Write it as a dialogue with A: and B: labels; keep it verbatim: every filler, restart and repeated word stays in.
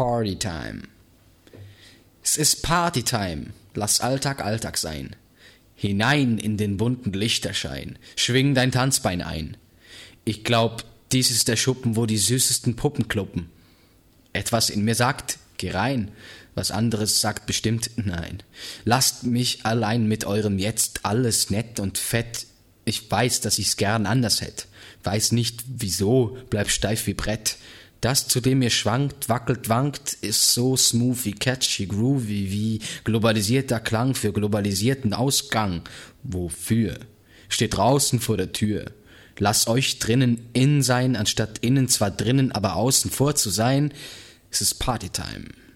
A: Partytime. Es ist Partytime, lass Alltag Alltag sein. Hinein in den bunten Lichterschein, schwing dein Tanzbein ein. Ich glaub, dies ist der Schuppen, wo die süßesten Puppen kluppen. Etwas in mir sagt, geh rein, was anderes sagt bestimmt nein. Lasst mich allein mit eurem Jetzt, alles nett und fett. Ich weiß, dass ich's gern anders hätt. Weiß nicht wieso, bleib steif wie Brett. Das, zu dem ihr schwankt, wackelt, wankt, ist so smooth wie catchy, groovy, wie globalisierter Klang für globalisierten Ausgang. Wofür? Steht draußen vor der Tür. Lasst euch drinnen in sein, anstatt innen zwar drinnen, aber außen vor zu sein. Es ist Partytime.